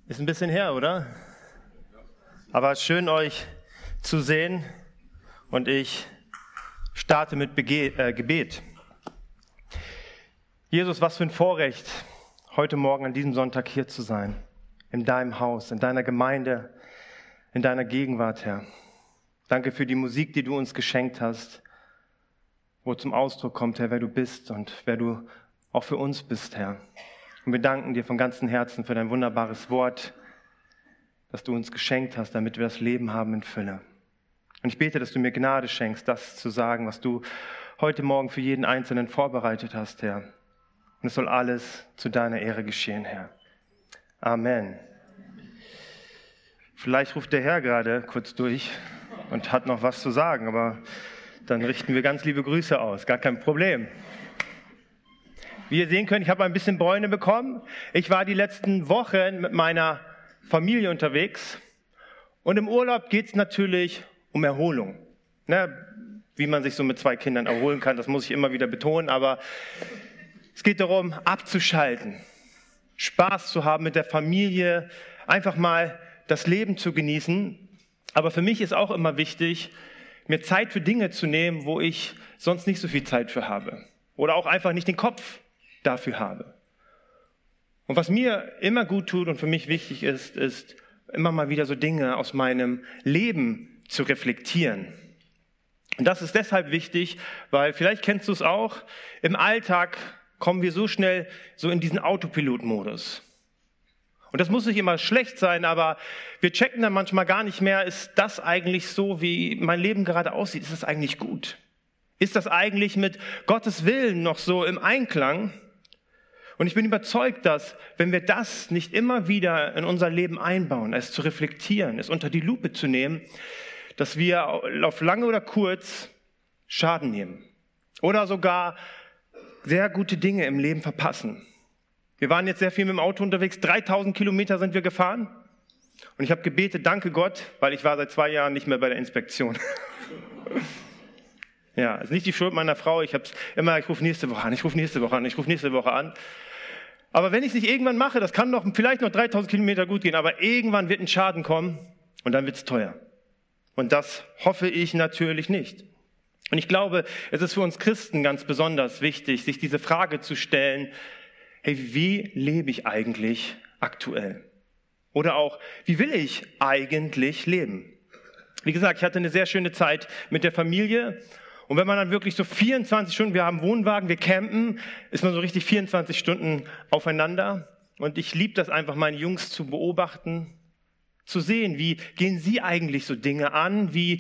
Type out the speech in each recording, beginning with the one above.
Ist ein bisschen her, oder? Aber schön, euch zu sehen. Und ich starte mit Gebet. Jesus, was für ein Vorrecht, heute Morgen an diesem Sonntag hier zu sein. In deinem Haus, in deiner Gemeinde, in deiner Gegenwart, Herr. Danke für die Musik, die du uns geschenkt hast, wo zum Ausdruck kommt, Herr, wer du bist und wer du auch für uns bist, Herr. Und wir danken dir von ganzem Herzen für dein wunderbares Wort, das du uns geschenkt hast, damit wir das Leben haben in Fülle. Und ich bete, dass du mir Gnade schenkst, das zu sagen, was du heute Morgen für jeden Einzelnen vorbereitet hast, Herr. Und es soll alles zu deiner Ehre geschehen, Herr. Amen. Vielleicht ruft der Herr gerade kurz durch und hat noch was zu sagen, aber dann richten wir ganz liebe Grüße aus, gar kein Problem. Wie ihr sehen könnt, ich habe ein bisschen Bräune bekommen. Ich war die letzten Wochen mit meiner Familie unterwegs. Und im Urlaub geht es natürlich um Erholung. Wie man sich so mit 2 Kindern erholen kann, das muss ich immer wieder betonen. Aber es geht darum, abzuschalten, Spaß zu haben mit der Familie, einfach mal das Leben zu genießen. Aber für mich ist auch immer wichtig, mir Zeit für Dinge zu nehmen, wo ich sonst nicht so viel Zeit für habe. Oder auch einfach nicht den Kopf dafür habe. Und was mir immer gut tut und für mich wichtig ist, ist immer mal wieder so Dinge aus meinem Leben zu reflektieren. Und das ist deshalb wichtig, weil vielleicht kennst du es auch, im Alltag kommen wir so schnell so in diesen Autopilot-Modus. Und das muss nicht immer schlecht sein, aber wir checken dann manchmal gar nicht mehr, ist das eigentlich so, wie mein Leben gerade aussieht? Ist das eigentlich gut? Ist das eigentlich mit Gottes Willen noch so im Einklang? Und ich bin überzeugt, dass, wenn wir das nicht immer wieder in unser Leben einbauen, es zu reflektieren, es unter die Lupe zu nehmen, dass wir auf lange oder kurz Schaden nehmen oder sogar sehr gute Dinge im Leben verpassen. Wir waren jetzt sehr viel mit dem Auto unterwegs, 3000 Kilometer sind wir gefahren und ich habe gebetet, danke Gott, weil ich war seit 2 Jahren nicht mehr bei der Inspektion. Ja, ist nicht die Schuld meiner Frau, ich rufe nächste Woche an. Aber wenn ich es nicht irgendwann mache, das kann vielleicht noch 3000 Kilometer gut gehen, aber irgendwann wird ein Schaden kommen und dann wird es teuer. Und das hoffe ich natürlich nicht. Und ich glaube, es ist für uns Christen ganz besonders wichtig, sich diese Frage zu stellen, hey, wie lebe ich eigentlich aktuell? Oder auch, wie will ich eigentlich leben? Wie gesagt, ich hatte eine sehr schöne Zeit mit der Familie. Und wenn man dann wirklich so 24 Stunden, wir haben Wohnwagen, wir campen, ist man so richtig 24 Stunden aufeinander. Und ich liebe das einfach, meine Jungs zu beobachten, zu sehen, wie gehen sie eigentlich so Dinge an, wie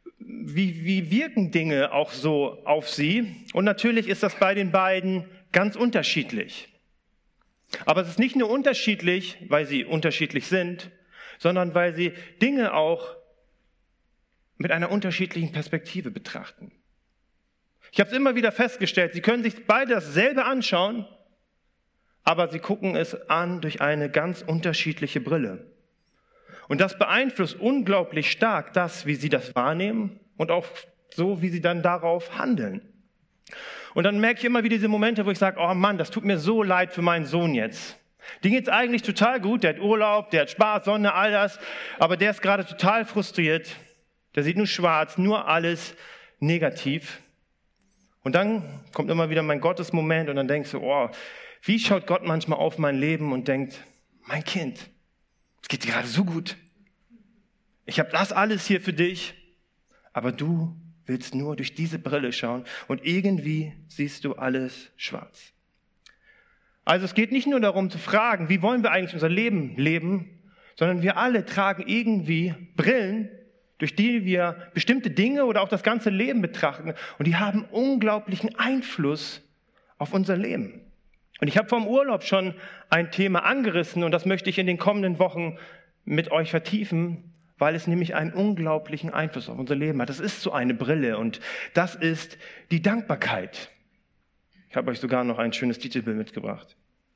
wirken Dinge auch so auf sie. Und natürlich ist das bei den beiden ganz unterschiedlich. Aber es ist nicht nur unterschiedlich, weil sie unterschiedlich sind, sondern weil sie Dinge auch mit einer unterschiedlichen Perspektive betrachten. Ich habe es immer wieder festgestellt, sie können sich beide dasselbe anschauen, aber sie gucken es an durch eine ganz unterschiedliche Brille. Und das beeinflusst unglaublich stark das, wie sie das wahrnehmen und auch so, wie sie dann darauf handeln. Und dann merke ich immer wieder diese Momente, wo ich sage, oh Mann, das tut mir so leid für meinen Sohn jetzt. Dem geht's eigentlich total gut, der hat Urlaub, der hat Spaß, Sonne, all das, aber der ist gerade total frustriert. Der sieht nur schwarz, nur alles negativ. Und dann kommt immer wieder mein Gottesmoment und dann denkst du, oh, wie schaut Gott manchmal auf mein Leben und denkt, mein Kind, es geht dir gerade so gut. Ich habe das alles hier für dich, aber du willst nur durch diese Brille schauen und irgendwie siehst du alles schwarz. Also es geht nicht nur darum zu fragen, wie wollen wir eigentlich unser Leben leben, sondern wir alle tragen irgendwie Brillen, durch die wir bestimmte Dinge oder auch das ganze Leben betrachten. Und die haben unglaublichen Einfluss auf unser Leben. Und ich habe vom Urlaub schon ein Thema angerissen und das möchte ich in den kommenden Wochen mit euch vertiefen, weil es nämlich einen unglaublichen Einfluss auf unser Leben hat. Das ist so eine Brille und das ist die Dankbarkeit. Ich habe euch sogar noch ein schönes Titelbild mitgebracht.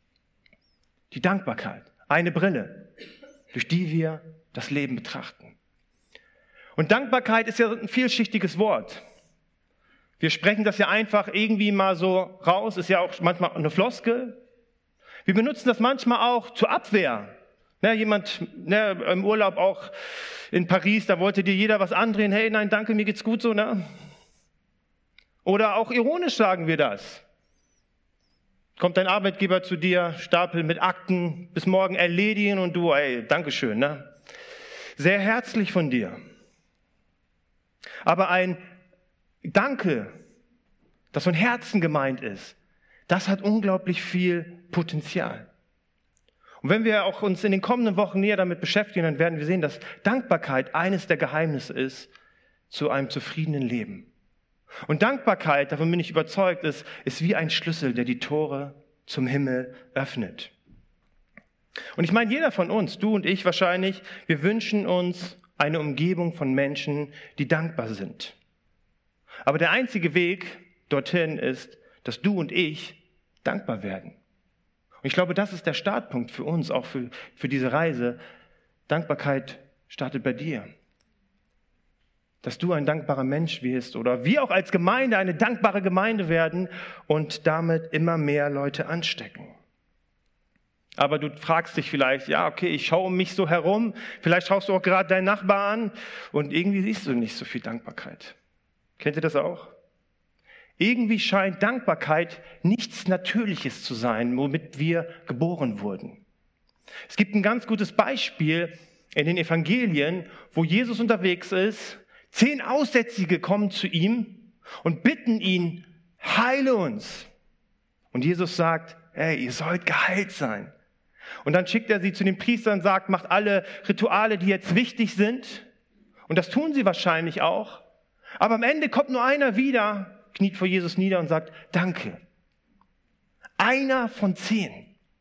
Die Dankbarkeit, eine Brille, durch die wir das Leben betrachten. Und Dankbarkeit ist ja ein vielschichtiges Wort. Wir sprechen das ja einfach irgendwie mal so raus, ist ja auch manchmal eine Floskel. Wir benutzen das manchmal auch zur Abwehr, Jemand im Urlaub auch in Paris, da wollte dir jeder was andrehen. Hey, nein, danke, mir geht's gut so. Ne? Oder auch ironisch sagen wir das. Kommt dein Arbeitgeber zu dir, Stapel mit Akten, bis morgen erledigen und du, ey, Dankeschön. Ne? Sehr herzlich von dir. Aber ein Danke, das von Herzen gemeint ist, das hat unglaublich viel Potenzial. Und wenn wir auch uns in den kommenden Wochen näher damit beschäftigen, dann werden wir sehen, dass Dankbarkeit eines der Geheimnisse ist zu einem zufriedenen Leben. Und Dankbarkeit, davon bin ich überzeugt, ist wie ein Schlüssel, der die Tore zum Himmel öffnet. Und ich meine, jeder von uns, du und ich wahrscheinlich, wir wünschen uns eine Umgebung von Menschen, die dankbar sind. Aber der einzige Weg dorthin ist, dass du und ich dankbar werden. Und ich glaube, das ist der Startpunkt für uns, auch für diese Reise. Dankbarkeit startet bei dir. Dass du ein dankbarer Mensch wirst oder wir auch als Gemeinde eine dankbare Gemeinde werden und damit immer mehr Leute anstecken. Aber du fragst dich vielleicht, ja, okay, ich schaue um mich so herum, vielleicht schaust du auch gerade deinen Nachbar an und irgendwie siehst du nicht so viel Dankbarkeit. Kennt ihr das auch? Irgendwie scheint Dankbarkeit nichts Natürliches zu sein, womit wir geboren wurden. Es gibt ein ganz gutes Beispiel in den Evangelien, wo Jesus unterwegs ist. 10 Aussätzige kommen zu ihm und bitten ihn, heile uns. Und Jesus sagt, hey, ihr sollt geheilt sein. Und dann schickt er sie zu den Priestern und sagt, macht alle Rituale, die jetzt wichtig sind. Und das tun sie wahrscheinlich auch. Aber am Ende kommt nur einer wieder, kniet vor Jesus nieder und sagt, danke. Einer von 10.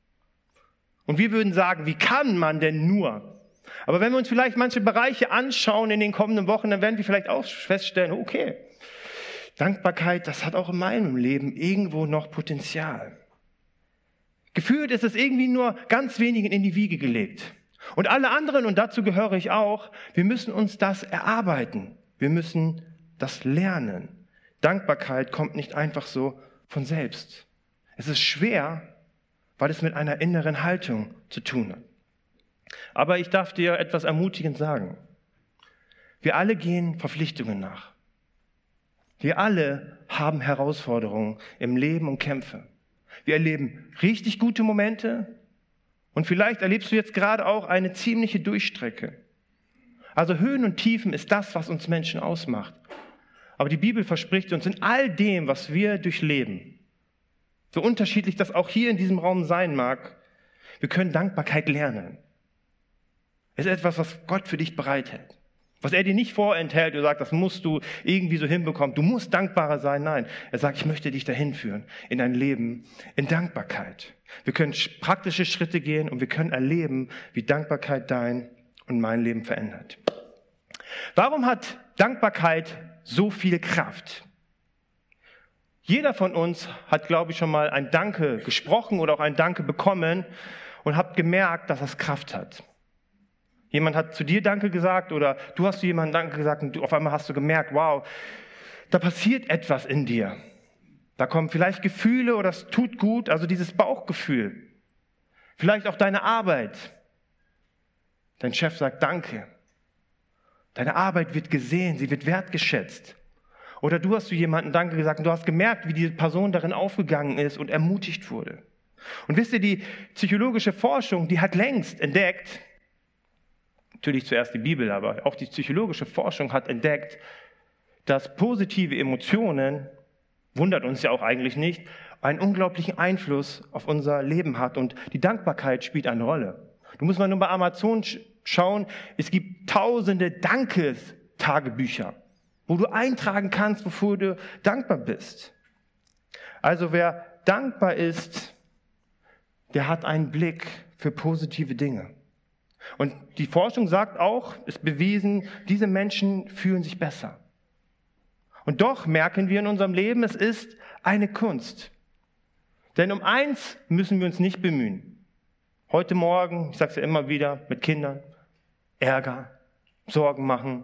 Und wir würden sagen, wie kann man denn nur? Aber wenn wir uns vielleicht manche Bereiche anschauen in den kommenden Wochen, dann werden wir vielleicht auch feststellen, okay, Dankbarkeit, das hat auch in meinem Leben irgendwo noch Potenzial. Gefühlt ist es irgendwie nur ganz wenigen in die Wiege gelegt. Und alle anderen, und dazu gehöre ich auch, wir müssen uns das erarbeiten. Wir müssen das lernen. Dankbarkeit kommt nicht einfach so von selbst. Es ist schwer, weil es mit einer inneren Haltung zu tun hat. Aber ich darf dir etwas ermutigend sagen. Wir alle gehen Verpflichtungen nach. Wir alle haben Herausforderungen im Leben und Kämpfe. Wir erleben richtig gute Momente und vielleicht erlebst du jetzt gerade auch eine ziemliche Durchstrecke. Also Höhen und Tiefen ist das, was uns Menschen ausmacht. Aber die Bibel verspricht uns in all dem, was wir durchleben, so unterschiedlich das auch hier in diesem Raum sein mag, wir können Dankbarkeit lernen. Es ist etwas, was Gott für dich bereithält. Was er dir nicht vorenthält und sagt, das musst du irgendwie so hinbekommen. Du musst dankbarer sein. Nein, er sagt, ich möchte dich dahin führen in ein Leben in Dankbarkeit. Wir können praktische Schritte gehen und wir können erleben, wie Dankbarkeit dein und mein Leben verändert. Warum hat Dankbarkeit so viel Kraft? Jeder von uns hat, glaube ich, schon mal ein Danke gesprochen oder auch ein Danke bekommen und hat gemerkt, dass das Kraft hat. Jemand hat zu dir Danke gesagt oder du hast zu jemandem Danke gesagt und auf einmal hast du gemerkt, wow, da passiert etwas in dir. Da kommen vielleicht Gefühle oder es tut gut, also dieses Bauchgefühl. Vielleicht auch deine Arbeit. Dein Chef sagt Danke. Deine Arbeit wird gesehen, sie wird wertgeschätzt. Oder du hast zu jemandem Danke gesagt und du hast gemerkt, wie diese Person darin aufgegangen ist und ermutigt wurde. Und wisst ihr, die psychologische Forschung, die hat längst entdeckt, natürlich zuerst die Bibel, aber auch die psychologische Forschung hat entdeckt, dass positive Emotionen, wundert uns ja auch eigentlich nicht, einen unglaublichen Einfluss auf unser Leben hat und die Dankbarkeit spielt eine Rolle. Du musst mal nur bei Amazon schauen, es gibt tausende Dankestagebücher, wo du eintragen kannst, wofür du dankbar bist. Also wer dankbar ist, der hat einen Blick für positive Dinge. Und die Forschung sagt auch, ist bewiesen, diese Menschen fühlen sich besser. Und doch merken wir in unserem Leben, es ist eine Kunst. Denn um eins müssen wir uns nicht bemühen. Heute Morgen, ich sage es ja immer wieder, mit Kindern, Ärger, Sorgen machen,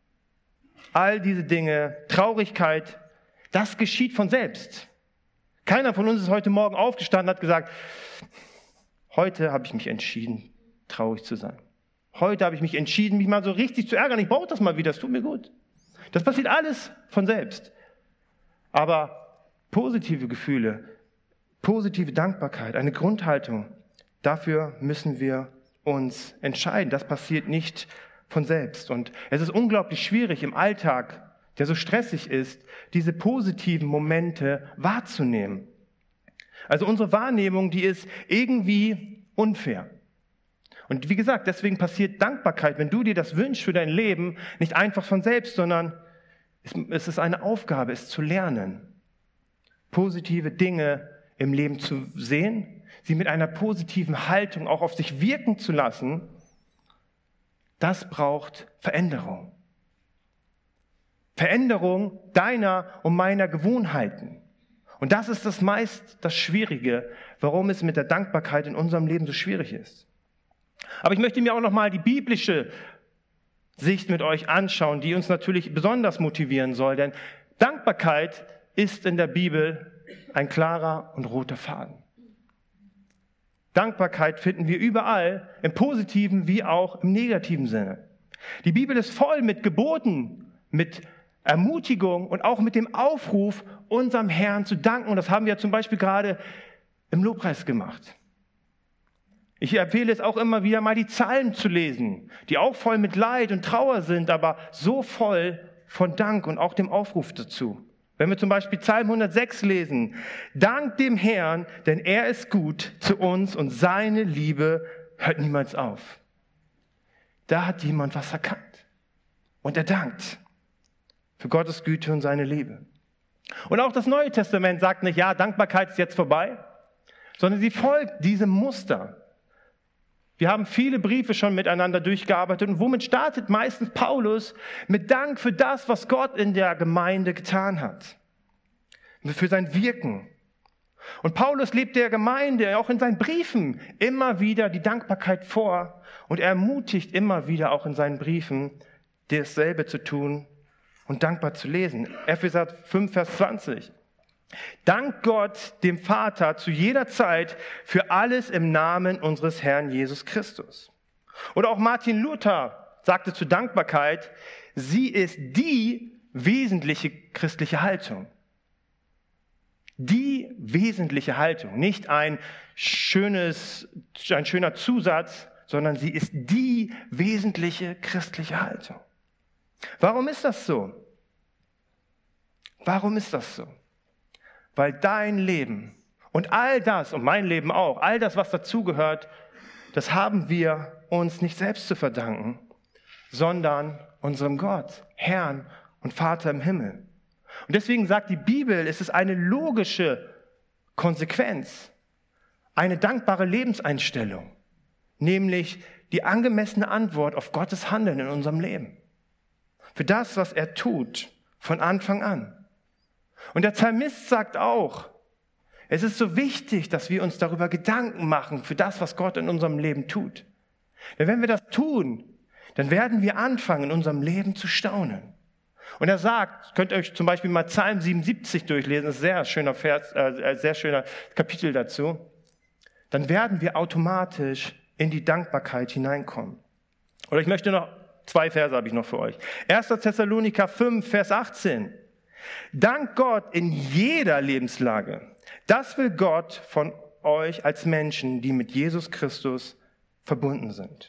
all diese Dinge, Traurigkeit, das geschieht von selbst. Keiner von uns ist heute Morgen aufgestanden und hat gesagt, heute habe ich mich entschieden, traurig zu sein. Heute habe ich mich entschieden, mich mal so richtig zu ärgern. Ich brauche das mal wieder, das tut mir gut. Das passiert alles von selbst. Aber positive Gefühle, positive Dankbarkeit, eine Grundhaltung, dafür müssen wir uns entscheiden. Das passiert nicht von selbst. Und es ist unglaublich schwierig im Alltag, der so stressig ist, diese positiven Momente wahrzunehmen. Also unsere Wahrnehmung, die ist irgendwie unfair. Und wie gesagt, deswegen passiert Dankbarkeit, wenn du dir das wünschst für dein Leben, nicht einfach von selbst, sondern es ist eine Aufgabe, es zu lernen, positive Dinge im Leben zu sehen, sie mit einer positiven Haltung auch auf sich wirken zu lassen. Das braucht Veränderung. Veränderung deiner und meiner Gewohnheiten. Und das ist das Schwierige, warum es mit der Dankbarkeit in unserem Leben so schwierig ist. Aber ich möchte mir auch nochmal die biblische Sicht mit euch anschauen, die uns natürlich besonders motivieren soll, denn Dankbarkeit ist in der Bibel ein klarer und roter Faden. Dankbarkeit finden wir überall, im positiven wie auch im negativen Sinne. Die Bibel ist voll mit Geboten, mit Ermutigung und auch mit dem Aufruf, unserem Herrn zu danken. Und das haben wir zum Beispiel gerade im Lobpreis gemacht. Ich empfehle es auch immer wieder mal, die Psalmen zu lesen, die auch voll mit Leid und Trauer sind, aber so voll von Dank und auch dem Aufruf dazu. Wenn wir zum Beispiel Psalm 106 lesen, dank dem Herrn, denn er ist gut zu uns und seine Liebe hört niemals auf. Da hat jemand was erkannt und er dankt für Gottes Güte und seine Liebe. Und auch das Neue Testament sagt nicht, ja, Dankbarkeit ist jetzt vorbei, sondern sie folgt diesem Muster. Wir haben viele Briefe schon miteinander durchgearbeitet und womit startet meistens Paulus? Mit Dank für das, was Gott in der Gemeinde getan hat. Für sein Wirken. Und Paulus lebt der Gemeinde auch in seinen Briefen immer wieder die Dankbarkeit vor und er ermutigt immer wieder auch in seinen Briefen, dasselbe zu tun und dankbar zu lesen. Epheser 5, Vers 20. Dank Gott, dem Vater, zu jeder Zeit für alles im Namen unseres Herrn Jesus Christus. Oder auch Martin Luther sagte zur Dankbarkeit, sie ist die wesentliche christliche Haltung. Die wesentliche Haltung, nicht ein schöner Zusatz, sondern sie ist die wesentliche christliche Haltung. Warum ist das so? Warum ist das so? Weil dein Leben und all das, und mein Leben auch, all das, was dazugehört, das haben wir uns nicht selbst zu verdanken, sondern unserem Gott, Herrn und Vater im Himmel. Und deswegen sagt die Bibel, es ist eine logische Konsequenz, eine dankbare Lebenseinstellung, nämlich die angemessene Antwort auf Gottes Handeln in unserem Leben. Für das, was er tut, von Anfang an. Und der Psalmist sagt auch, es ist so wichtig, dass wir uns darüber Gedanken machen für das, was Gott in unserem Leben tut. Denn wenn wir das tun, dann werden wir anfangen, in unserem Leben zu staunen. Und er sagt, könnt ihr euch zum Beispiel mal Psalm 77 durchlesen, das ist ein sehr schöner Kapitel dazu, dann werden wir automatisch in die Dankbarkeit hineinkommen. Oder ich möchte noch, 2 Verse habe ich noch für euch. 1. Thessaloniker 5, Vers 18. Dank Gott in jeder Lebenslage. Das will Gott von euch als Menschen, die mit Jesus Christus verbunden sind.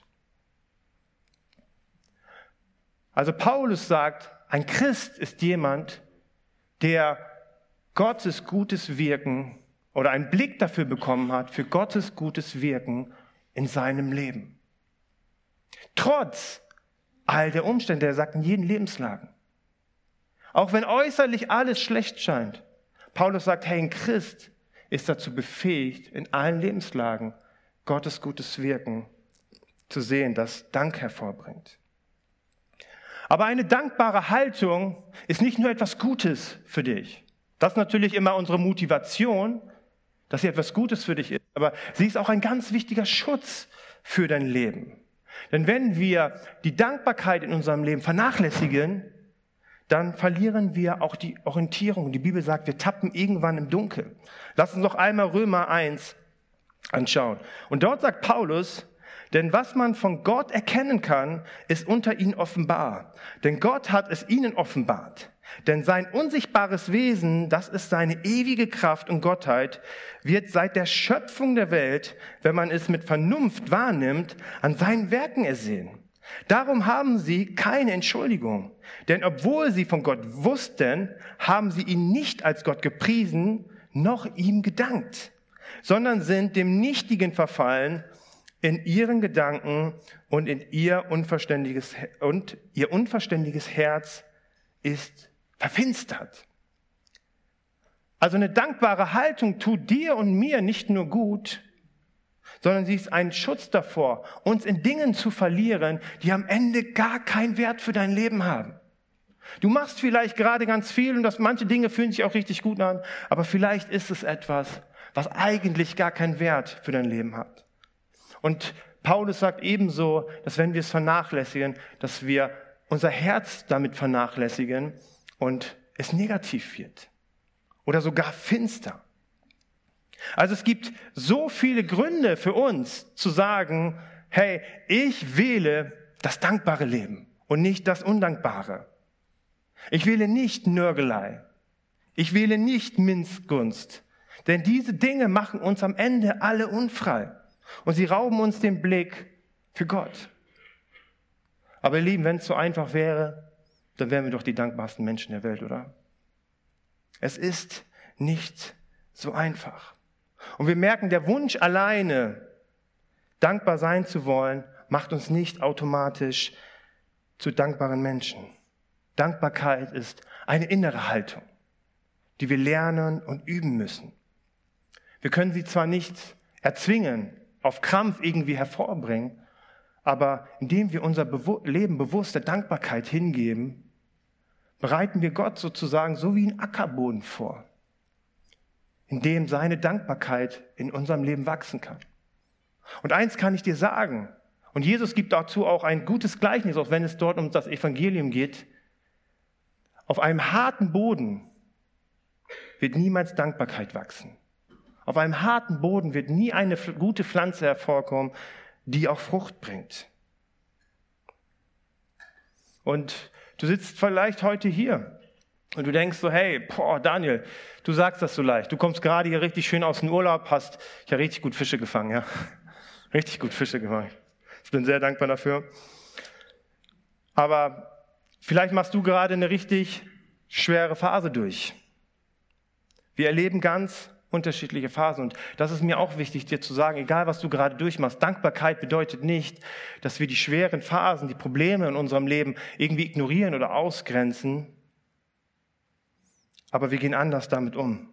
Also Paulus sagt, ein Christ ist jemand, der Gottes gutes Wirken oder einen Blick dafür bekommen hat, für Gottes gutes Wirken in seinem Leben. Trotz all der Umstände, er sagt, in jeden Lebenslagen. Auch wenn äußerlich alles schlecht scheint. Paulus sagt, hey, ein Christ ist dazu befähigt, in allen Lebenslagen Gottes gutes Wirken zu sehen, das Dank hervorbringt. Aber eine dankbare Haltung ist nicht nur etwas Gutes für dich. Das ist natürlich immer unsere Motivation, dass sie etwas Gutes für dich ist. Aber sie ist auch ein ganz wichtiger Schutz für dein Leben. Denn wenn wir die Dankbarkeit in unserem Leben vernachlässigen, dann verlieren wir auch die Orientierung. Die Bibel sagt, wir tappen irgendwann im Dunkeln. Lass uns noch einmal Römer 1 anschauen. Und dort sagt Paulus, Denn was man von Gott erkennen kann, ist unter ihnen offenbar. Denn Gott hat es ihnen offenbart. Denn sein unsichtbares Wesen, das ist seine ewige Kraft und Gottheit, wird seit der Schöpfung der Welt, wenn man es mit Vernunft wahrnimmt, an seinen Werken ersehen. Darum haben sie keine Entschuldigung. Denn obwohl sie von Gott wussten, haben sie ihn nicht als Gott gepriesen, noch ihm gedankt, sondern sind dem Nichtigen verfallen in ihren Gedanken und ihr unverständiges Herz ist verfinstert. Also eine dankbare Haltung tut dir und mir nicht nur gut, sondern sie ist ein Schutz davor, uns in Dingen zu verlieren, die am Ende gar keinen Wert für dein Leben haben. Du machst vielleicht gerade ganz viel und manche Dinge fühlen sich auch richtig gut an, aber vielleicht ist es etwas, was eigentlich gar keinen Wert für dein Leben hat. Und Paulus sagt ebenso, dass wenn wir es vernachlässigen, dass wir unser Herz damit vernachlässigen und es negativ wird oder sogar finster. Also es gibt so viele Gründe für uns zu sagen, hey, ich wähle das dankbare Leben und nicht das undankbare. Ich wähle nicht Nörgelei. Ich wähle nicht Missgunst. Denn diese Dinge machen uns am Ende alle unfrei. Und sie rauben uns den Blick für Gott. Aber ihr Lieben, wenn es so einfach wäre, dann wären wir doch die dankbarsten Menschen der Welt, oder? Es ist nicht so einfach. Und wir merken, der Wunsch alleine, dankbar sein zu wollen, macht uns nicht automatisch zu dankbaren Menschen. Dankbarkeit ist eine innere Haltung, die wir lernen und üben müssen. Wir können sie zwar nicht erzwingen, auf Krampf irgendwie hervorbringen, aber indem wir unser Leben bewusst der Dankbarkeit hingeben, bereiten wir Gott sozusagen so wie einen Ackerboden vor, in dem seine Dankbarkeit in unserem Leben wachsen kann. Und eins kann ich dir sagen, und Jesus gibt dazu auch ein gutes Gleichnis, auch wenn es dort um das Evangelium geht: Auf einem harten Boden wird niemals Dankbarkeit wachsen. Auf einem harten Boden wird nie eine gute Pflanze hervorkommen, die auch Frucht bringt. Und du sitzt vielleicht heute hier und du denkst so, hey, Daniel, du sagst das so leicht. Du kommst gerade hier richtig schön aus dem Urlaub, hast ja richtig gut Fische gefangen, ja. Richtig gut Fische gefangen. Ich bin sehr dankbar dafür. Aber vielleicht machst du gerade eine richtig schwere Phase durch. Wir erleben ganz unterschiedliche Phasen. Und das ist mir auch wichtig, dir zu sagen, egal was du gerade durchmachst, Dankbarkeit bedeutet nicht, dass wir die schweren Phasen, die Probleme in unserem Leben irgendwie ignorieren oder ausgrenzen. Aber wir gehen anders damit um.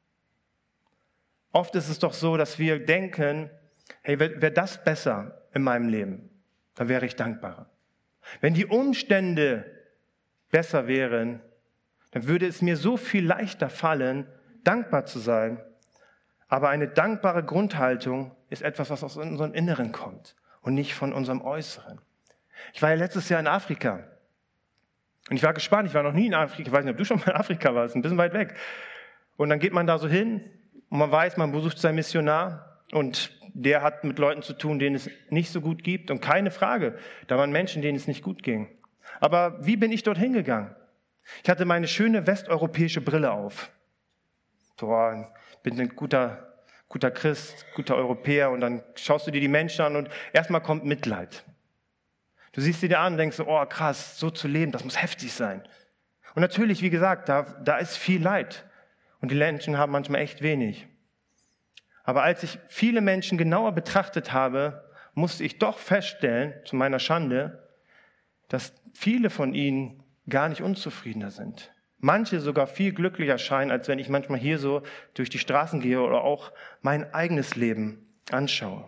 Oft ist es doch so, dass wir denken, hey, wäre das besser in meinem Leben, dann wäre ich dankbarer. Wenn die Umstände besser wären, dann würde es mir so viel leichter fallen, dankbar zu sein. Aber eine dankbare Grundhaltung ist etwas, was aus unserem Inneren kommt und nicht von unserem Äußeren. Ich war ja letztes Jahr in Afrika und ich war gespannt, ich war noch nie in Afrika, ich weiß nicht, ob du schon mal in Afrika warst, ein bisschen weit weg. Und dann geht man da so hin und man weiß, man besucht seinen Missionar und der hat mit Leuten zu tun, denen es nicht so gut geht. Und keine Frage, da waren Menschen, denen es nicht gut ging. Aber wie bin ich dorthin gegangen? Ich hatte meine schöne westeuropäische Brille auf. Ich bin ein guter Christ, guter Europäer, und dann schaust du dir die Menschen an und erstmal kommt Mitleid. Du siehst sie dir an und denkst so, oh krass, so zu leben, das muss heftig sein. Und natürlich, wie gesagt, da ist viel Leid und die Menschen haben manchmal echt wenig. Aber als ich viele Menschen genauer betrachtet habe, musste ich doch feststellen, zu meiner Schande, dass viele von ihnen gar nicht unzufriedener sind. Manche sogar viel glücklicher scheinen, als wenn ich manchmal hier so durch die Straßen gehe oder auch mein eigenes Leben anschaue.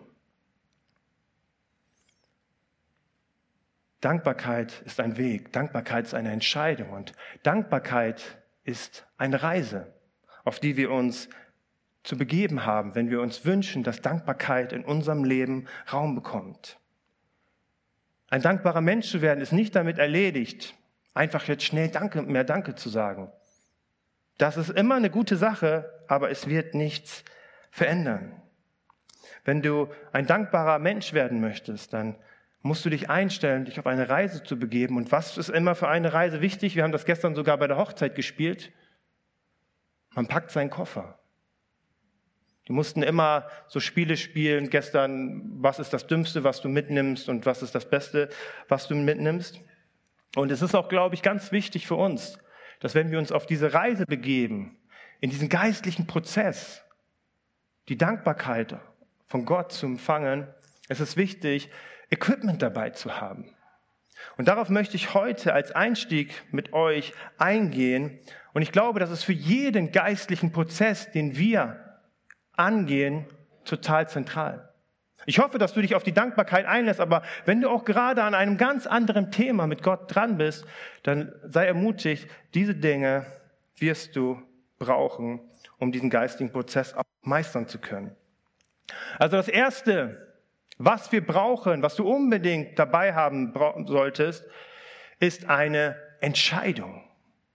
Dankbarkeit ist ein Weg, Dankbarkeit ist eine Entscheidung und Dankbarkeit ist eine Reise, auf die wir uns zu begeben haben, wenn wir uns wünschen, dass Dankbarkeit in unserem Leben Raum bekommt. Ein dankbarer Mensch zu werden, ist nicht damit erledigt, einfach jetzt schnell mehr Danke zu sagen. Das ist immer eine gute Sache, aber es wird nichts verändern. Wenn du ein dankbarer Mensch werden möchtest, dann musst du dich einstellen, dich auf eine Reise zu begeben. Und was ist immer für eine Reise wichtig? Wir haben das gestern sogar bei der Hochzeit gespielt. Man packt seinen Koffer. Die mussten immer so Spiele spielen. Gestern, was ist das Dümmste, was du mitnimmst und was ist das Beste, was du mitnimmst? Und es ist auch, glaube ich, ganz wichtig für uns, dass wenn wir uns auf diese Reise begeben, in diesen geistlichen Prozess, die Dankbarkeit von Gott zu empfangen, es ist wichtig, Equipment dabei zu haben. Und darauf möchte ich heute als Einstieg mit euch eingehen. Und ich glaube, das ist für jeden geistlichen Prozess, den wir angehen, total zentral. Ich hoffe, dass du dich auf die Dankbarkeit einlässt, aber wenn du auch gerade an einem ganz anderen Thema mit Gott dran bist, dann sei ermutigt, diese Dinge wirst du brauchen, um diesen geistigen Prozess auch meistern zu können. Also das Erste, was wir brauchen, was du unbedingt dabei haben solltest, ist eine Entscheidung.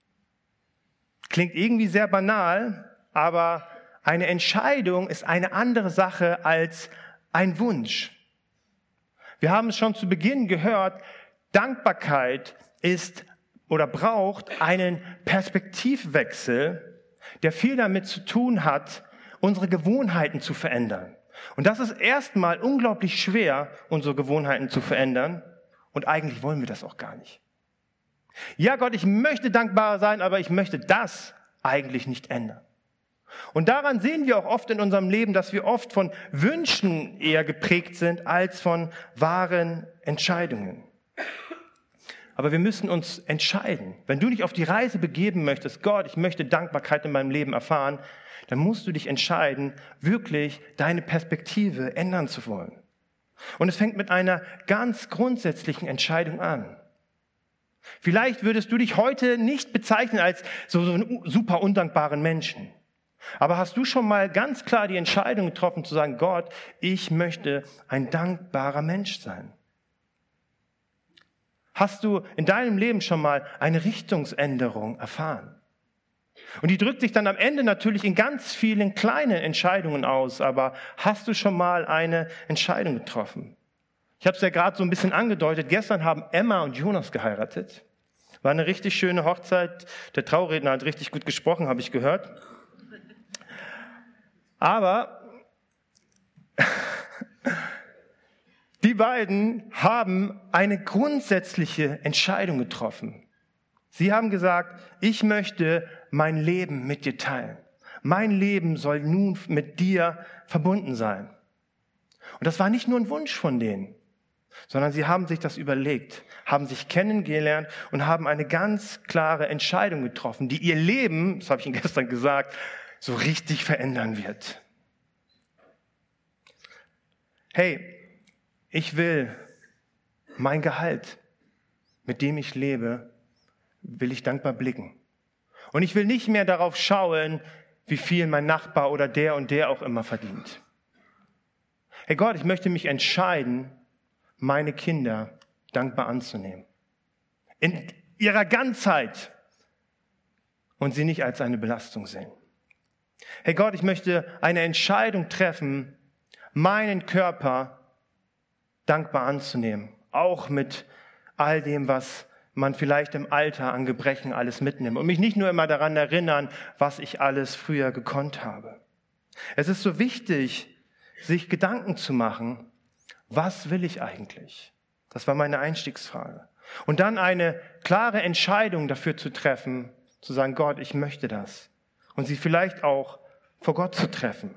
Klingt irgendwie sehr banal, aber eine Entscheidung ist eine andere Sache als ein Wunsch. Wir haben es schon zu Beginn gehört, Dankbarkeit ist oder braucht einen Perspektivwechsel, der viel damit zu tun hat, unsere Gewohnheiten zu verändern. Und das ist erstmal unglaublich schwer, unsere Gewohnheiten zu verändern. Und eigentlich wollen wir das auch gar nicht. Ja, Gott, ich möchte dankbar sein, aber ich möchte das eigentlich nicht ändern. Und daran sehen wir auch oft in unserem Leben, dass wir oft von Wünschen eher geprägt sind als von wahren Entscheidungen. Aber wir müssen uns entscheiden. Wenn du dich auf die Reise begeben möchtest, Gott, ich möchte Dankbarkeit in meinem Leben erfahren, dann musst du dich entscheiden, wirklich deine Perspektive ändern zu wollen. Und es fängt mit einer ganz grundsätzlichen Entscheidung an. Vielleicht würdest du dich heute nicht bezeichnen als so einen super undankbaren Menschen. Aber hast du schon mal ganz klar die Entscheidung getroffen, zu sagen, Gott, ich möchte ein dankbarer Mensch sein? Hast du in deinem Leben schon mal eine Richtungsänderung erfahren? Und die drückt sich dann am Ende natürlich in ganz vielen kleinen Entscheidungen aus, aber hast du schon mal eine Entscheidung getroffen? Ich habe es ja gerade so ein bisschen angedeutet, gestern haben Emma und Jonas geheiratet. War eine richtig schöne Hochzeit, der Trauredner hat richtig gut gesprochen, habe ich gehört. Aber die beiden haben eine grundsätzliche Entscheidung getroffen. Sie haben gesagt, ich möchte mein Leben mit dir teilen. Mein Leben soll nun mit dir verbunden sein. Und das war nicht nur ein Wunsch von denen, sondern sie haben sich das überlegt, haben sich kennengelernt und haben eine ganz klare Entscheidung getroffen, die ihr Leben, das habe ich Ihnen gestern gesagt, so richtig verändern wird. Hey, ich will mein Gehalt, mit dem ich lebe, will ich dankbar blicken. Und ich will nicht mehr darauf schauen, wie viel mein Nachbar oder der und der auch immer verdient. Hey Gott, ich möchte mich entscheiden, meine Kinder dankbar anzunehmen. In ihrer Ganzheit und sie nicht als eine Belastung sehen. Hey Gott, ich möchte eine Entscheidung treffen, meinen Körper dankbar anzunehmen. Auch mit all dem, was man vielleicht im Alter an Gebrechen alles mitnimmt. Und mich nicht nur immer daran erinnern, was ich alles früher gekonnt habe. Es ist so wichtig, sich Gedanken zu machen, was will ich eigentlich? Das war meine Einstiegsfrage. Und dann eine klare Entscheidung dafür zu treffen, zu sagen, Gott, ich möchte das. Und sie vielleicht auch vor Gott zu treffen.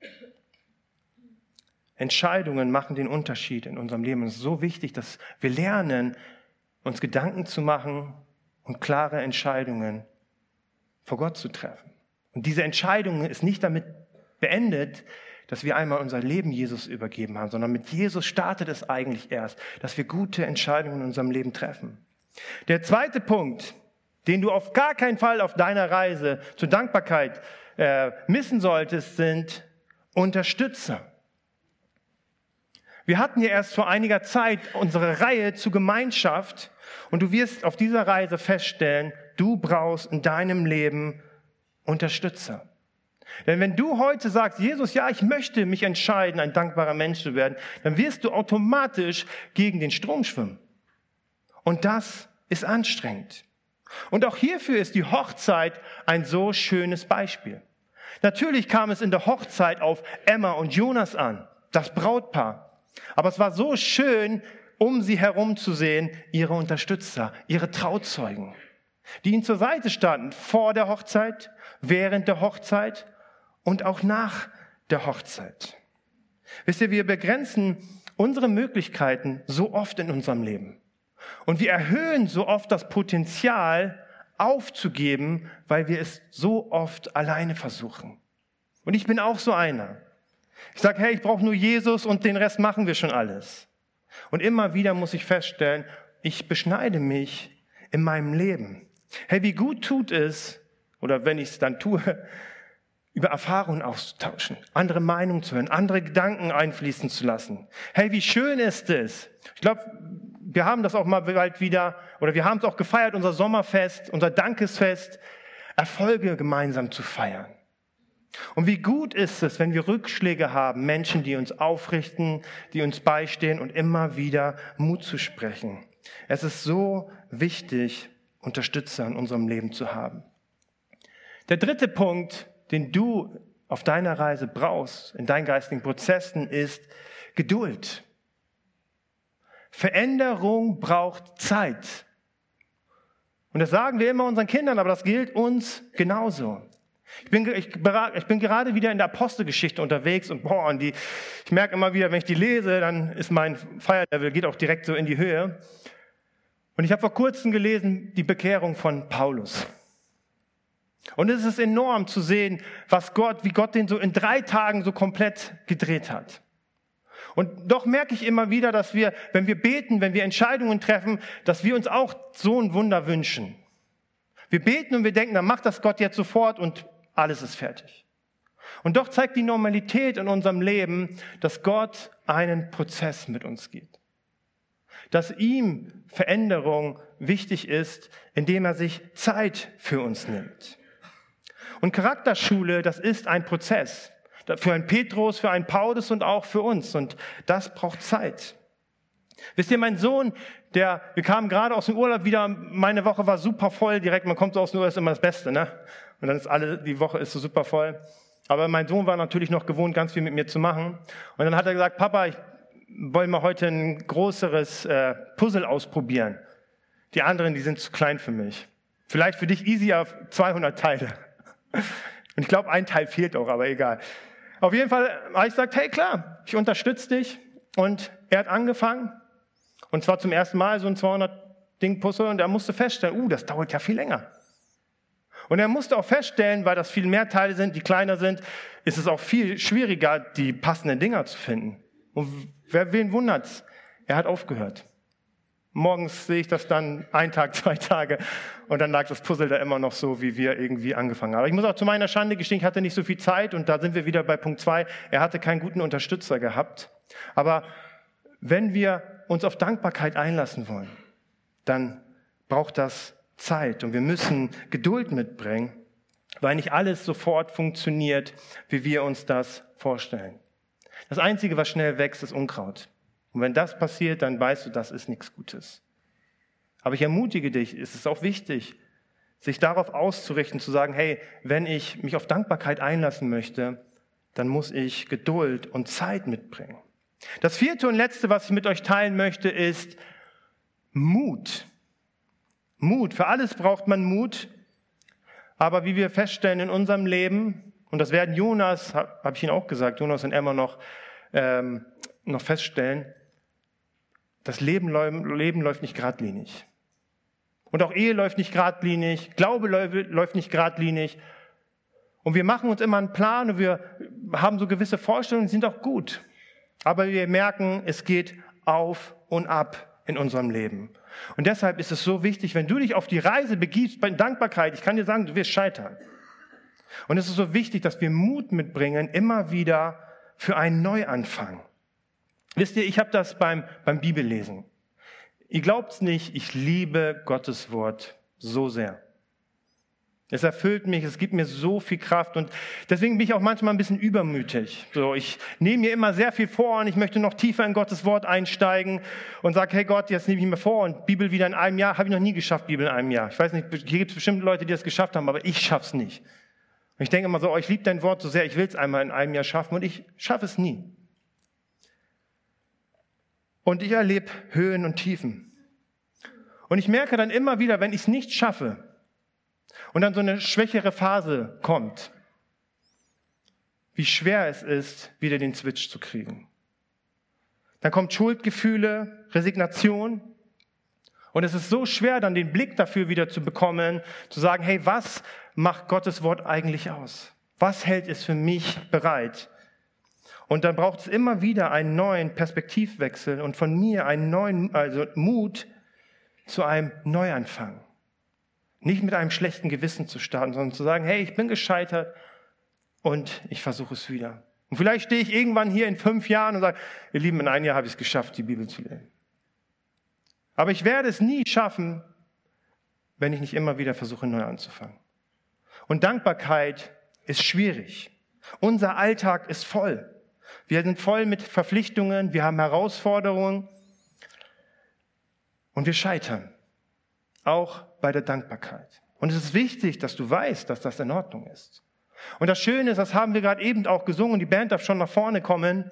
Entscheidungen machen den Unterschied in unserem Leben. Es ist so wichtig, dass wir lernen, uns Gedanken zu machen und klare Entscheidungen vor Gott zu treffen. Und diese Entscheidung ist nicht damit beendet, dass wir einmal unser Leben Jesus übergeben haben, sondern mit Jesus startet es eigentlich erst, dass wir gute Entscheidungen in unserem Leben treffen. Der zweite Punkt, den du auf gar keinen Fall auf deiner Reise zur Dankbarkeit missen solltest, sind Unterstützer. Wir hatten ja erst vor einiger Zeit unsere Reihe zur Gemeinschaft und du wirst auf dieser Reise feststellen, du brauchst in deinem Leben Unterstützer. Denn wenn du heute sagst, Jesus, ja, ich möchte mich entscheiden, ein dankbarer Mensch zu werden, dann wirst du automatisch gegen den Strom schwimmen. Und das ist anstrengend. Und auch hierfür ist die Hochzeit ein so schönes Beispiel. Natürlich kam es in der Hochzeit auf Emma und Jonas an, das Brautpaar. Aber es war so schön, um sie herum zu sehen, ihre Unterstützer, ihre Trauzeugen, die ihnen zur Seite standen, vor der Hochzeit, während der Hochzeit und auch nach der Hochzeit. Wisst ihr, wir begrenzen unsere Möglichkeiten so oft in unserem Leben. Und wir erhöhen so oft das Potenzial, aufzugeben, weil wir es so oft alleine versuchen. Und ich bin auch so einer. Ich sage, hey, ich brauche nur Jesus und den Rest machen wir schon alles. Und immer wieder muss ich feststellen, ich beschneide mich in meinem Leben. Hey, wie gut tut es, oder wenn ich es dann tue, über Erfahrungen auszutauschen, andere Meinungen zu hören, andere Gedanken einfließen zu lassen. Hey, wie schön ist es. Ich glaube, wir haben das auch mal bald wieder, oder wir haben es auch gefeiert, unser Sommerfest, unser Dankesfest, Erfolge gemeinsam zu feiern. Und wie gut ist es, wenn wir Rückschläge haben, Menschen, die uns aufrichten, die uns beistehen und immer wieder Mut zu sprechen. Es ist so wichtig, Unterstützer in unserem Leben zu haben. Der dritte Punkt, den du auf deiner Reise brauchst, in deinen geistigen Prozessen, ist Geduld. Veränderung braucht Zeit. Und das sagen wir immer unseren Kindern, aber das gilt uns genauso. Ich bin gerade wieder in der Apostelgeschichte unterwegs und ich merke immer wieder, wenn ich die lese, dann ist mein Feierlevel, geht auch direkt so in die Höhe. Und ich habe vor kurzem gelesen, die Bekehrung von Paulus. Und es ist enorm zu sehen, wie Gott den so in 3 Tagen so komplett gedreht hat. Und doch merke ich immer wieder, dass wir, wenn wir beten, wenn wir Entscheidungen treffen, dass wir uns auch so ein Wunder wünschen. Wir beten und wir denken, dann macht das Gott jetzt sofort und alles ist fertig. Und doch zeigt die Normalität in unserem Leben, dass Gott einen Prozess mit uns geht. Dass ihm Veränderung wichtig ist, indem er sich Zeit für uns nimmt. Und Charakterschule, das ist ein Prozess. Für einen Petrus, für einen Paulus und auch für uns. Und das braucht Zeit. Wisst ihr, mein Sohn, wir kamen gerade aus dem Urlaub wieder, meine Woche war super voll, direkt, man kommt so aus dem Urlaub, ist immer das Beste, ne? Und dann die Woche ist so super voll. Aber mein Sohn war natürlich noch gewohnt, ganz viel mit mir zu machen. Und dann hat er gesagt, Papa, wollen wir heute ein größeres Puzzle ausprobieren. Die anderen, die sind zu klein für mich. Vielleicht für dich easy auf 200 Teile. Und ich glaube, ein Teil fehlt auch, aber egal. Auf jeden Fall habe ich gesagt, hey klar, ich unterstütze dich. Und er hat angefangen. Und zwar zum ersten Mal so ein 200-Ding-Puzzle. Und er musste feststellen, das dauert ja viel länger. Und er musste auch feststellen, weil das viel mehr Teile sind, die kleiner sind, ist es auch viel schwieriger, die passenden Dinger zu finden. Und wen wundert's? Er hat aufgehört. Morgens sehe ich das dann 1 Tag, 2 Tage und dann lag das Puzzle da immer noch so, wie wir irgendwie angefangen haben. Aber ich muss auch zu meiner Schande gestehen, ich hatte nicht so viel Zeit und da sind wir wieder bei Punkt 2. Er hatte keinen guten Unterstützer gehabt. Aber wenn wir uns auf Dankbarkeit einlassen wollen, dann braucht das Zeit und wir müssen Geduld mitbringen, weil nicht alles sofort funktioniert, wie wir uns das vorstellen. Das Einzige, was schnell wächst, ist Unkraut. Und wenn das passiert, dann weißt du, das ist nichts Gutes. Aber ich ermutige dich, es ist auch wichtig, sich darauf auszurichten, zu sagen, hey, wenn ich mich auf Dankbarkeit einlassen möchte, dann muss ich Geduld und Zeit mitbringen. Das 4. und letzte, was ich mit euch teilen möchte, ist Mut. Mut. Für alles braucht man Mut. Aber wie wir feststellen in unserem Leben, und das werden Jonas, habe ich Ihnen auch gesagt, Jonas und Emma noch feststellen, das Leben läuft nicht geradlinig. Und auch Ehe läuft nicht geradlinig, Glaube läuft nicht geradlinig. Und wir machen uns immer einen Plan und wir haben so gewisse Vorstellungen, die sind auch gut. Aber wir merken, es geht auf und ab in unserem Leben. Und deshalb ist es so wichtig, wenn du dich auf die Reise begibst bei Dankbarkeit, ich kann dir sagen, du wirst scheitern. Und es ist so wichtig, dass wir Mut mitbringen, immer wieder für einen Neuanfang. Wisst ihr, ich habe das beim Bibellesen. Ihr glaubt's nicht, ich liebe Gottes Wort so sehr. Es erfüllt mich, es gibt mir so viel Kraft und deswegen bin ich auch manchmal ein bisschen übermütig. So, ich nehme mir immer sehr viel vor und ich möchte noch tiefer in Gottes Wort einsteigen und sage, hey Gott, jetzt nehme ich mir vor und Bibel wieder in einem Jahr. Habe ich noch nie geschafft, Bibel in einem Jahr. Ich weiß nicht, hier gibt es bestimmt Leute, die das geschafft haben, aber ich schaff's nicht. Und ich denke immer so, oh, ich liebe dein Wort so sehr, ich will es einmal in einem Jahr schaffen und ich schaffe es nie. Und ich erlebe Höhen und Tiefen. Und ich merke dann immer wieder, wenn ich es nicht schaffe, und dann so eine schwächere Phase kommt, wie schwer es ist, wieder den Switch zu kriegen. Dann kommt Schuldgefühle, Resignation und es ist so schwer, dann den Blick dafür wieder zu bekommen, zu sagen, hey, was macht Gottes Wort eigentlich aus? Was hält es für mich bereit? Und dann braucht es immer wieder einen neuen Perspektivwechsel und von mir einen neuen, also Mut zu einem Neuanfang. Nicht mit einem schlechten Gewissen zu starten, sondern zu sagen, hey, ich bin gescheitert und ich versuche es wieder. Und vielleicht stehe ich irgendwann hier in 5 Jahren und sage, ihr Lieben, in 1 Jahr habe ich es geschafft, die Bibel zu lesen. Aber ich werde es nie schaffen, wenn ich nicht immer wieder versuche, neu anzufangen. Und Dankbarkeit ist schwierig. Unser Alltag ist voll. Wir sind voll mit Verpflichtungen, wir haben Herausforderungen und wir scheitern. Auch bei der Dankbarkeit. Und es ist wichtig, dass du weißt, dass das in Ordnung ist. Und das Schöne ist, das haben wir gerade eben auch gesungen, die Band darf schon nach vorne kommen.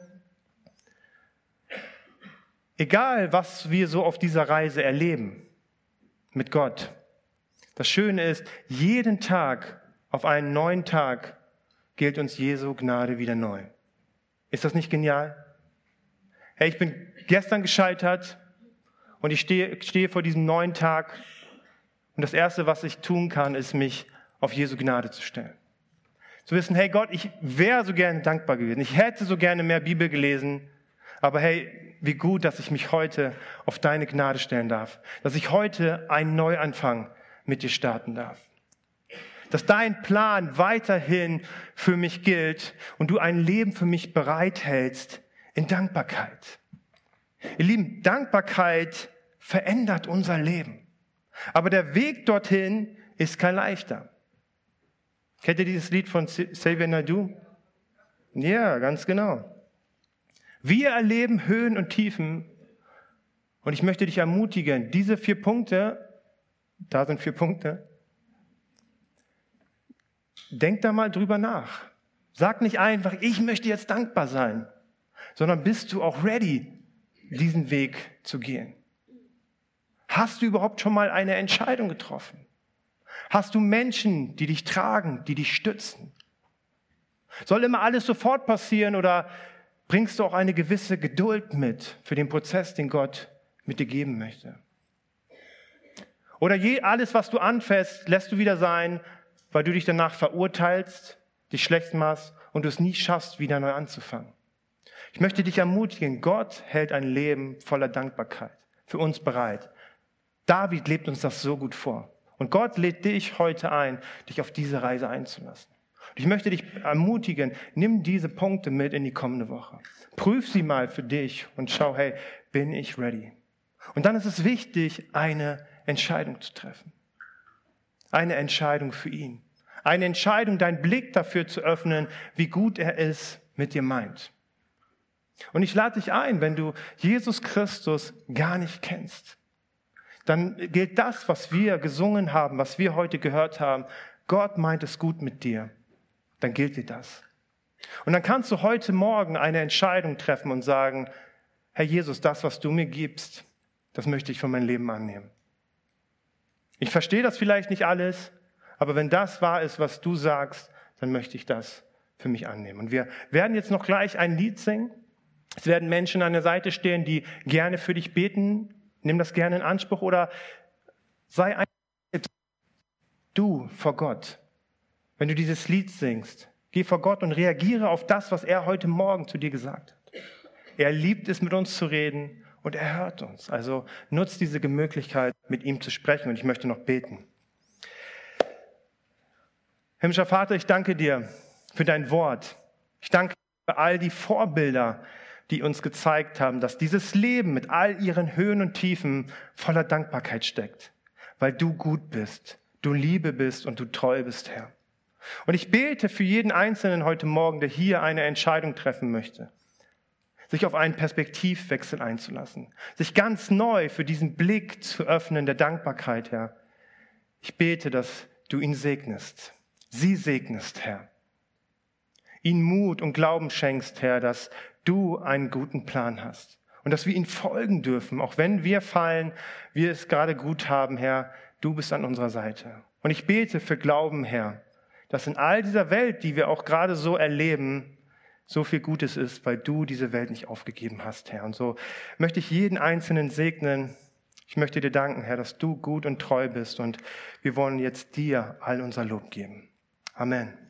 Egal, was wir so auf dieser Reise erleben mit Gott, das Schöne ist, jeden Tag, auf einen neuen Tag, gilt uns Jesu Gnade wieder neu. Ist das nicht genial? Hey, ich bin gestern gescheitert und ich stehe vor diesem neuen Tag. Und das Erste, was ich tun kann, ist, mich auf Jesu Gnade zu stellen. Zu wissen, hey Gott, ich wäre so gerne dankbar gewesen. Ich hätte so gerne mehr Bibel gelesen. Aber hey, wie gut, dass ich mich heute auf deine Gnade stellen darf. Dass ich heute einen Neuanfang mit dir starten darf. Dass dein Plan weiterhin für mich gilt und du ein Leben für mich bereithältst in Dankbarkeit. Ihr Lieben, Dankbarkeit verändert unser Leben. Aber der Weg dorthin ist kein leichter. Kennt ihr dieses Lied von Xavier Naidoo? Ja, ganz genau. Wir erleben Höhen und Tiefen und ich möchte dich ermutigen, diese 4 Punkte, da sind 4 Punkte, denk da mal drüber nach. Sag nicht einfach, ich möchte jetzt dankbar sein, sondern bist du auch ready, diesen Weg zu gehen? Hast du überhaupt schon mal eine Entscheidung getroffen? Hast du Menschen, die dich tragen, die dich stützen? Soll immer alles sofort passieren oder bringst du auch eine gewisse Geduld mit für den Prozess, den Gott mit dir geben möchte? Oder alles, was du anfasst, lässt du wieder sein, weil du dich danach verurteilst, dich schlecht machst und du es nie schaffst, wieder neu anzufangen. Ich möchte dich ermutigen, Gott hält ein Leben voller Dankbarkeit für uns bereit. David lebt uns das so gut vor. Und Gott lädt dich heute ein, dich auf diese Reise einzulassen. Und ich möchte dich ermutigen, nimm diese Punkte mit in die kommende Woche. Prüf sie mal für dich und schau, hey, bin ich ready? Und dann ist es wichtig, eine Entscheidung zu treffen. Eine Entscheidung für ihn. Eine Entscheidung, deinen Blick dafür zu öffnen, wie gut er es mit dir meint. Und ich lade dich ein, wenn du Jesus Christus gar nicht kennst, dann gilt das, was wir gesungen haben, was wir heute gehört haben. Gott meint es gut mit dir. Dann gilt dir das. Und dann kannst du heute Morgen eine Entscheidung treffen und sagen, Herr Jesus, das, was du mir gibst, das möchte ich für mein Leben annehmen. Ich verstehe das vielleicht nicht alles, aber wenn das wahr ist, was du sagst, dann möchte ich das für mich annehmen. Und wir werden jetzt noch gleich ein Lied singen. Es werden Menschen an der Seite stehen, die gerne für dich beten. Nimm das gerne in Anspruch oder sei ein du vor Gott. Wenn du dieses Lied singst, geh vor Gott und reagiere auf das, was er heute Morgen zu dir gesagt hat. Er liebt es, mit uns zu reden und er hört uns. Also nutz diese Möglichkeit, mit ihm zu sprechen und ich möchte noch beten. Himmlischer Vater, ich danke dir für dein Wort. Ich danke dir für all die Vorbilder, die uns gezeigt haben, dass dieses Leben mit all ihren Höhen und Tiefen voller Dankbarkeit steckt, weil du gut bist. du Liebe bist und du treu bist, Herr. Und ich bete für jeden Einzelnen heute Morgen, der hier eine Entscheidung treffen möchte, sich auf einen Perspektivwechsel einzulassen, sich ganz neu für diesen Blick zu öffnen der Dankbarkeit, Herr. Ich bete, dass du ihn segnest, sie segnest, Herr. Ihnen Mut und Glauben schenkst, Herr, dass du einen guten Plan hast und dass wir ihn folgen dürfen, auch wenn wir fallen, wir es gerade gut haben, Herr, du bist an unserer Seite. Und ich bete für Glauben, Herr, dass in all dieser Welt, die wir auch gerade so erleben, so viel Gutes ist, weil du diese Welt nicht aufgegeben hast, Herr. Und so möchte ich jeden Einzelnen segnen. Ich möchte dir danken, Herr, dass du gut und treu bist und wir wollen jetzt dir all unser Lob geben. Amen.